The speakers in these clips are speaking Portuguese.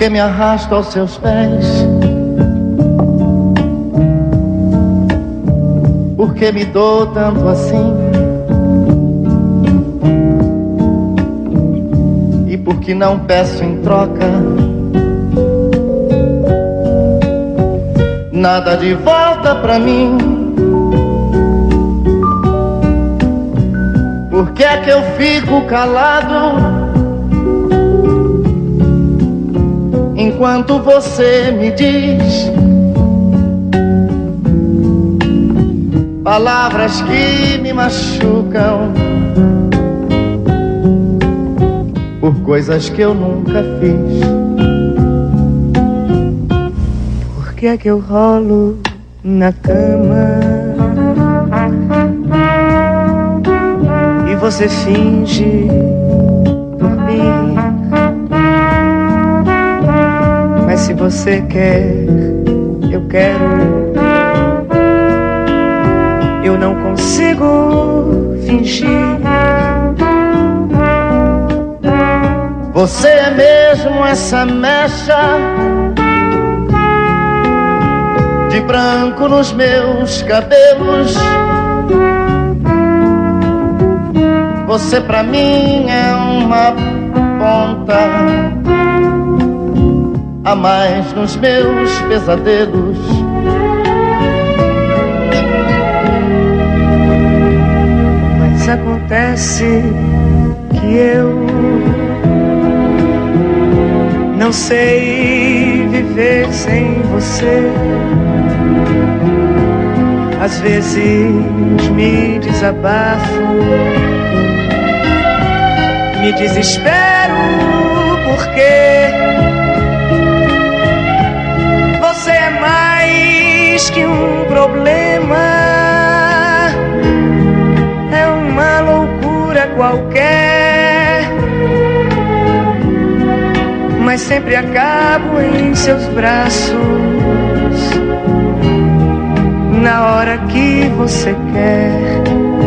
que me arrasto aos seus pés? Por que me dou tanto assim? E por que não peço em troca nada de volta pra mim? Por que é que eu fico calado enquanto você me diz palavras que me machucam por coisas que eu nunca fiz? Por que é que eu rolo na cama e você finge dormir? Mas se você quer, eu quero. Eu não consigo fingir. Você é mesmo essa mecha de branco nos meus cabelos. Você pra mim é uma ponta a mais nos meus pesadelos. Mas acontece que eu não sei viver sem você. Às vezes me desabafo, me desespero porque você é mais que um problema. É uma loucura qualquer, mas sempre acabo em seus braços na hora que você quer.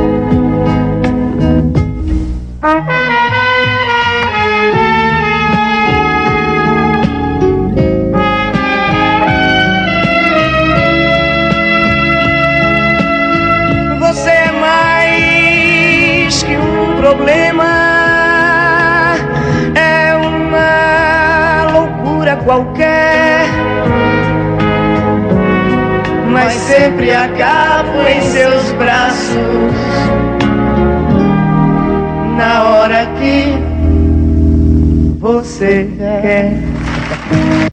Você é mais que um problema, é uma loucura qualquer, mas sempre acabo em seus braços na hora que você quer.